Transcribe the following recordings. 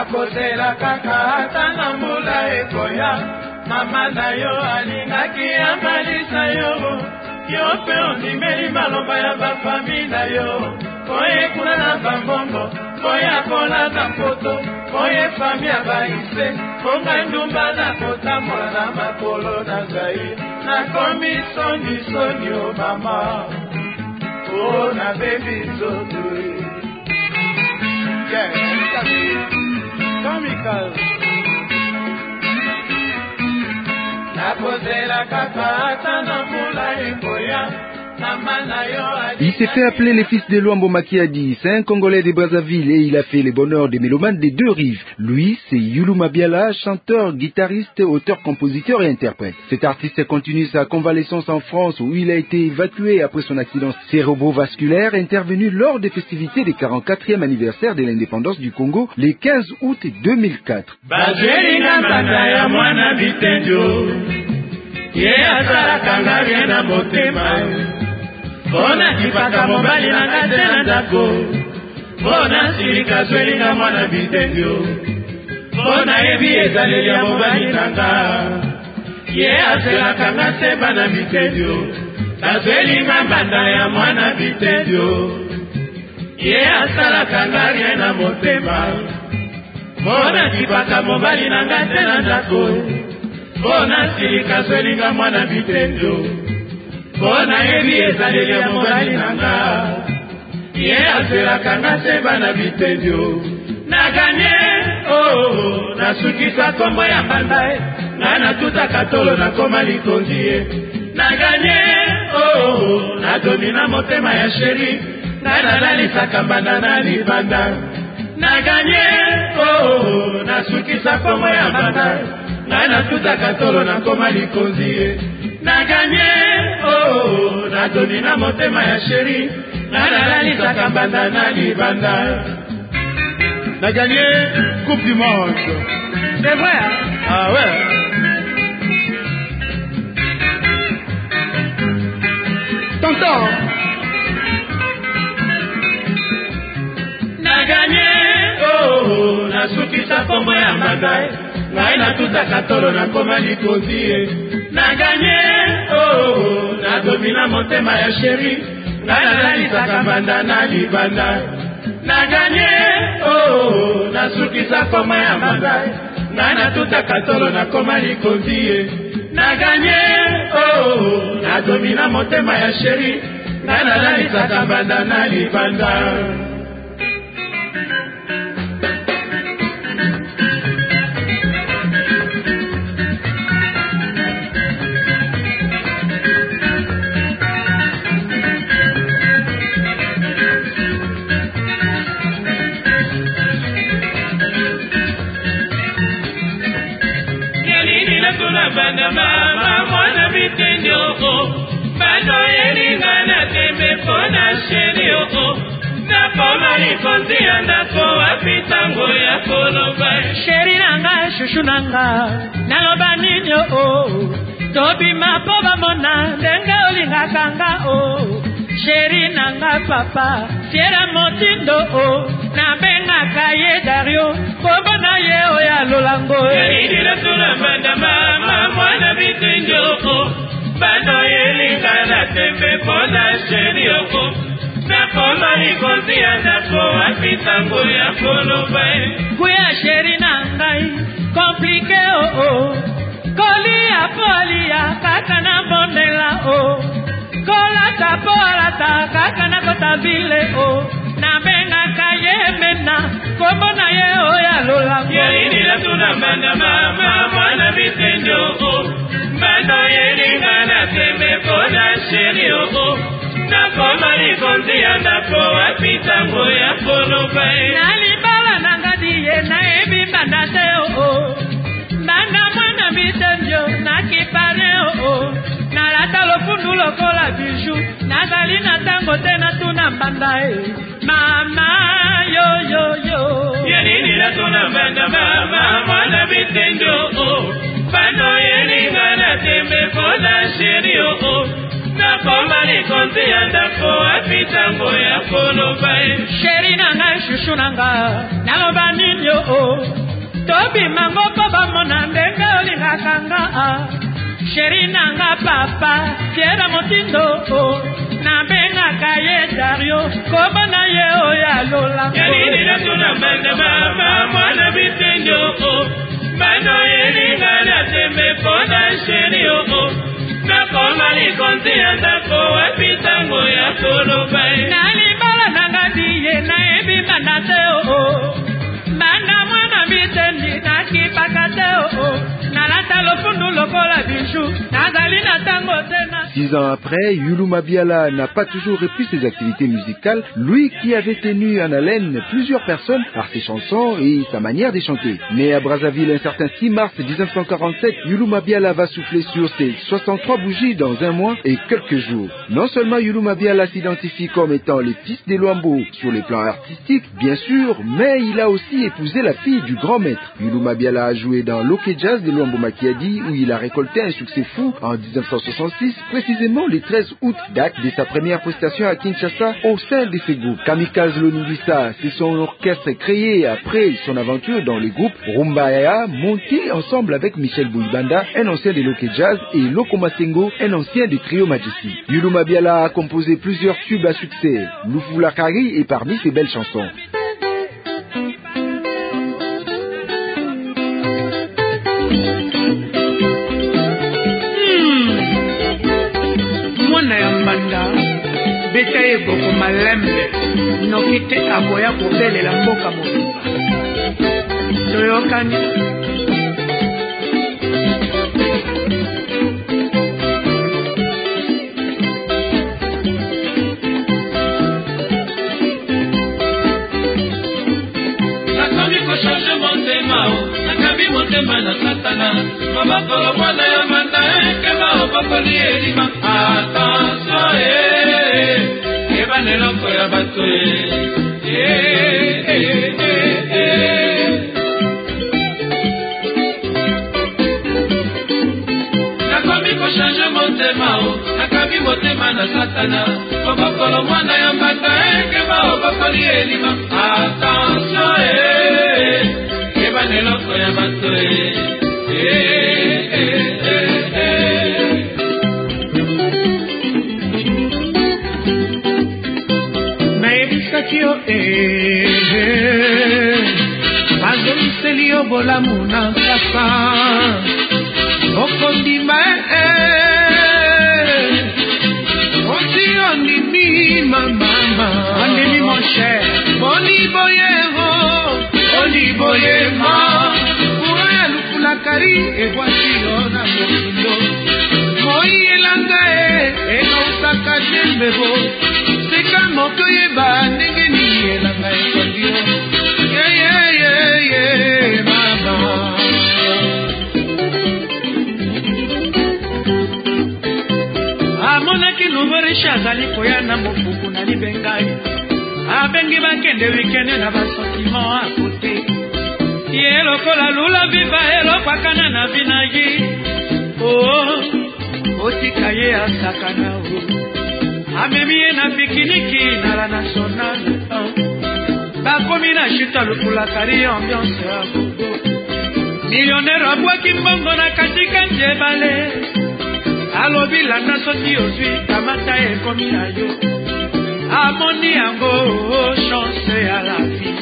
nakozela kaka ata na mbula ekoya. Mama na yo alingaki amalisa yo, yo pe ondimeli maloba ya bafami na yo. Koye kuna na bambongo, koye kola na poto, koye fami ya baise, konga ndumba na kotamola na makolo na zai. Nakomi soni soni o mama, oh na baby zotui. Yeah, comical. Il s'est fait appeler les fils de Luambo Makiadi. C'est un Congolais de Brazzaville et il a fait les bonheurs des mélomanes des deux rives. Lui, c'est Yulu Mabiala, chanteur, guitariste, auteur, compositeur et interprète. Cet artiste continue sa convalescence en France où il a été évacué après son accident cérébrovasculaire intervenu lors des festivités du 44e anniversaire de l'indépendance du Congo le 15 août 2004. Bona kipaka mobali na ngate na ndako, bona sirika zwelinga mwana bitengyo, bona ebi ezaleli ya mobali nanga, ye azelaka nga seba na bitengyo, nazwelinga mbanda ya mwana bitengyo, ye asalaka nga rien na motema, bona kipaka mobali na ngate na ndako, bona sirika zwelinga mwana bitengyo, bona ebi ezaleli ya mobali nanga, ye azelaka nga seba na bitengyo, naganye oh nasukisa kombo ya mbanda nga natutaka tolo nakoma likonzi ye, naganye oh nadomina motema ya sheri nga nalalisaka mbanda na libanda, naganye oh nasukisa kombo ya mbanda nga natutaka tolo nakoma likonzi ye, naganye oh nadomina motema ya sheri nga nalalisaka mbanda na libanda. n'a gagné Coupe du Monde. C'est vrai hein? Ah ouais. Tonton n'a gagné oh nasukisa kombo ya mbanda ngai natutaka tolo nakoma likonzi ye, n'a gagné oh nadomina motema ya sheri ngai nalalisaka mbanda na libanda, na gagné oh nasukisa kombo ya mbanda ngai natutaka tolo nakoma likonzi ye, na gagné oh nadomina motema ya sheri ngai nalalisaka mbanda na libanda. Banda mama mwana bitendo bando yelinga na tembe pona sheri na poma likonzi andako wapitango ya koloba sheri nanga shushu nanga naloba nini tobi mapoba mona ndenga olinga kanga sheri nanga papa siera motindo na benga kaye dario kobo na ye oya lolango yeli la tula banda mama mwana bitendo bando yelinga na tembe pona sheri na poma likonzi andako wapitango ya koloba kuya sheri nangai komplike kolia polia kaka na bondela kolata polata kaka na kota vile na benga kaye mena kombo na ye oya lolango yeli la tuna banda mama mwana bitendo bando yelinga na tembe pona sheri na koma likonzi andako wapitango ya koloba nalibala nangadiye na ebi mbanda te banda mwana bitendo na kipare nalata lofundu lokola biju nazali na tango te natuna mbanda mama yo yo yo yenini natuna mbanda mama mwana bitendo bando yelinga na tembe pona sheri na koma likonzi andako wapitango ya koloba sheri nanga shushu nanga naloba nini obimango po bamona ndenge olingakanga sheri nanga papa Pierre Motindo nabengaka ye Dario koba na ye oya lola yalilila tuna mande mama mwana bitenjo bano yelinga na tembe pona sheri nakoma likonzi ya ndako wapitango ya kolobai nalibala nanga diye na ebi mandate banda mwana bitendi nakipaka te nalata lofundu lokola bijou nazali na tango tena. 6 ans après, Yulu Mabiala n'a pas toujours repris ses activités musicales, lui qui avait tenu en haleine plusieurs personnes par ses chansons et sa manière de chanter. Né à Brazzaville un certain 6 mars 1947, Yulu Mabiala va souffler sur ses 63 bougies dans un mois et quelques jours. Non seulement Yulu Mabiala s'identifie comme étant le fils de Luambo sur le plan artistique, bien sûr, mais il a aussi épousé la fille du grand maître. Yulu Mabiala a joué dans l'Ok Jazz de Luambo Makiadi où il a récolté un succès fou en 1966, précisément le 13 août, date de sa première prestation à Kinshasa au sein de ce groupe. Kamikaze Loningisa, c'est son orchestre créé après son aventure dans le groupe Rumbaya, monté ensemble avec Michel Bouibanda, un ancien de l'Ok Jazz, et Loko Masengo, un ancien du trio Majesty. Yulu Mabiala a composé plusieurs tubes à succès. Lufulakari est parmi ses belles chansons. Betaye boko malembe nokite akoya kobelela mboka mobimba toyokani nakomi kochange motema nakabi motema na satana mabakolo mwana ya manda ekeba obakoli elima attention neloko ya bato nakomi kochange motema nakabi motema na satana obokolo mwana ya mbanda ekeba obokoli elima attention eba neloko ya bato bazomiseli yo bolamu na nkasa okondima osi ondimi mamama ondimi moshe oliboyero oliboyema kura ya lufulakari ebwasi yo na mokindo moi elanga ekausaka jembebo seka moko yeba ndenge nini elanga ekondiro mama amonaki luboreshi azali koya na mofuku na libengai abengi bakende wikende na basentima akote ye lokola lula viva elopakana na binagi otika ye asakana amemi ye na pikiniki na la nationale bakomi na shita lufulakari ambiance ya gogo millionnaire abwaki mbongo na katikati ebale alobi landa soki ozwi kamata ekomi na yo amoni yango chance ya la vie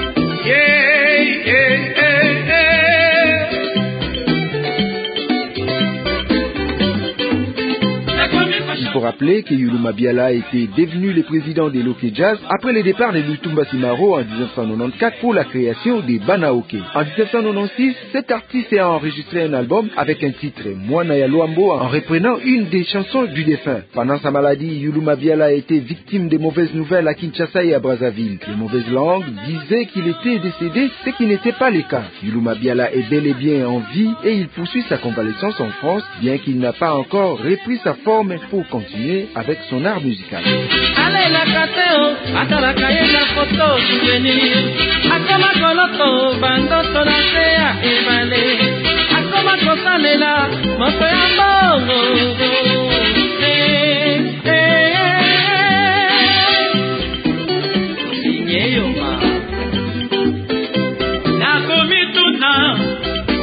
Il faut rappeler que Yulu Mabiala était devenu le président de l'Ok Jazz après le départ de Lutumba Simaro en 1994 pour la création des Banaoke. En 1996, cet artiste a enregistré un album avec un titre Mwana ya Luambo en reprenant une des chansons du défunt. Pendant sa maladie, Yulu Mabiala a été victime de mauvaises nouvelles à Kinshasa et à Brazzaville. Les mauvaises langues disaient qu'il était décédé, ce qui n'était pas le cas. Yulu Mabiala est bel et bien en vie et il poursuit sa convalescence en France, bien qu'il n'a pas encore repris sa forme pour continuer avec son art musical.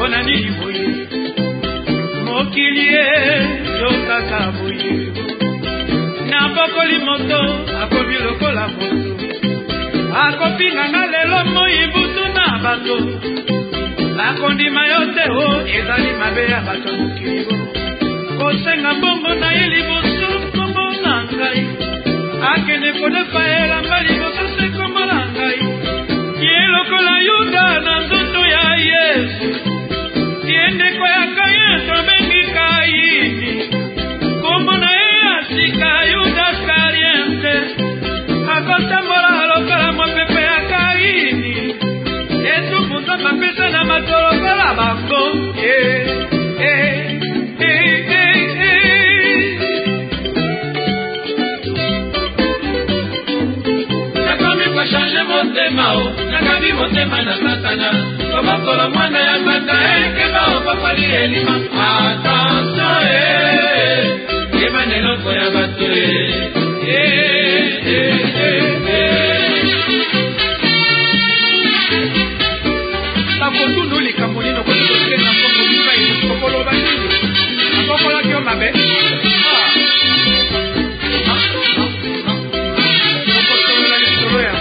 mpona nini boye mokili yo kaka boye nabokoli moto akomi lokola moto akopinganga lelo moi butu na bato nakondima yo te o ezali mabe ya bato mokili kosenga mbongo na ye liboso kombo na ngai akende kodefa elamba liboso se kombo na ngai ye lokola yuda na nzoto ya yesu ye ndeko ya kayin tobengi kayini kombo na ye ya sika yuda kariente akotambola lokola mopepe ya kayini etubu nzambe apesa na bato lokola bango nakabi motema na satana kobakolo mwana ya banda ekeba opapali elima attention ebana eloko ya bato bakotunu likambo nino kotokenga kongo bipai kokoloba nini akokolaki yo mabe okosolola lisolo ya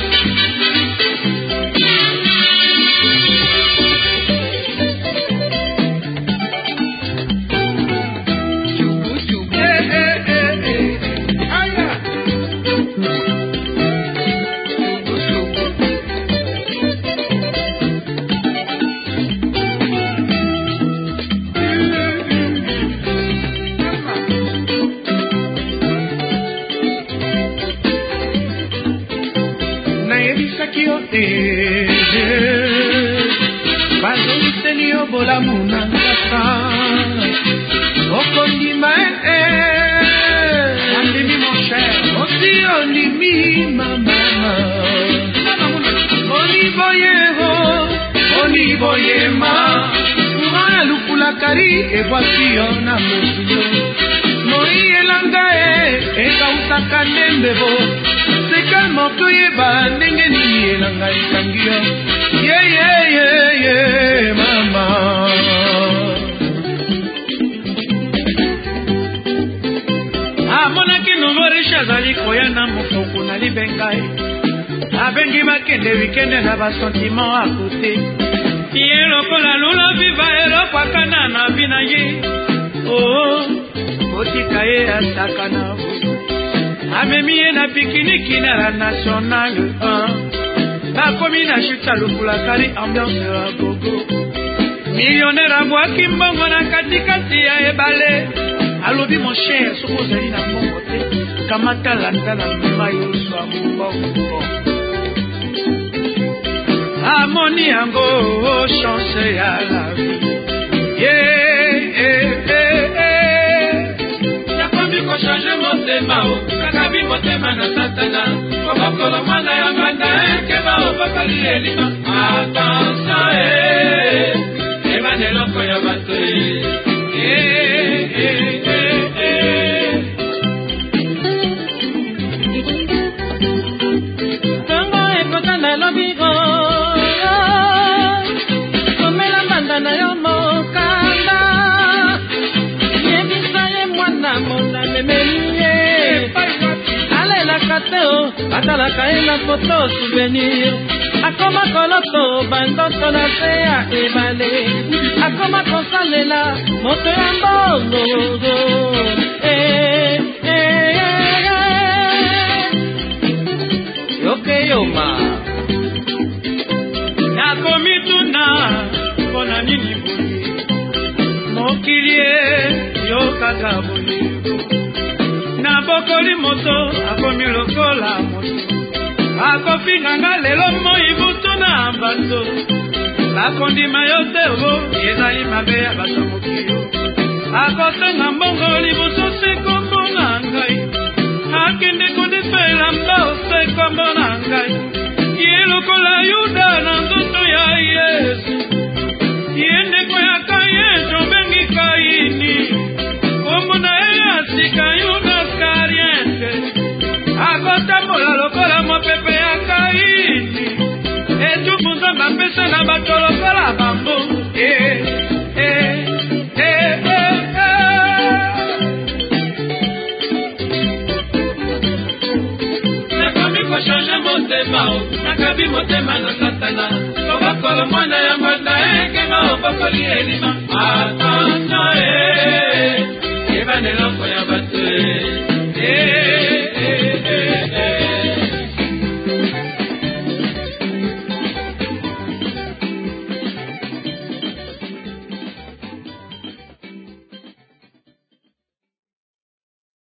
bazongiseli yo bolamu na ngasa okondima andimi mon cher osi ondimi mamama oliboyema courant ya lukulakari ebwaki yo na mosilo moi elanga ekautaka ndembebo seka moko yeba ndenge nini elanga ekangi yo ye mama amonaki nouveau riche azali koya na mofuku na libengai abengi bakende wikende na basentiment akote ye lokola lula viva elokwakana na bina ye otika ye asakana amemi ye na pikiniki na la nationale 1 bakomi na chita lukulakari ambiance ya gogo millionnaire abwaki mbongo na katikati ya ebale alobi mon cher soki ozali na mbongo te kamatalanda mema yoswa mbongo amoni yango chance ya la vie nakomi kochange motema kakabi motema na satana kobakolo mwana ya banda ekeba opapali elima attention ebana eloko ya bato ntango ekotana lobiko komela mbanda na yo mokanda yebisa ye mwana mona memeliye alelaka te o atalaka ye na foto souvenir akoma koloto bandoto na se ya ebale akoma kosalela moto ya mbongo yokeyoma nakomituna mpona nini boye mokili yo kaka boye nabokoli moto akomi lokola moto akofinganga lelo moi butu na bato bakondima yo te o ezali mabe ya bato mokili akosenga mbongo liboso se kombo na ngai akende kodefela mbao se kombo na ngai ye lokola yuda na nzoto ya yesu ye ndeko ya kayesu bengi kayini kombo na ye ya sika yuda kariente akotambola lokola mopepe ya kayini etubu nzambe apesa na bato lokola bambo change motema nakabi motema na satana kobakolo mwana ya mbanda ekenga obakoli elima attention ebaneloko ya bato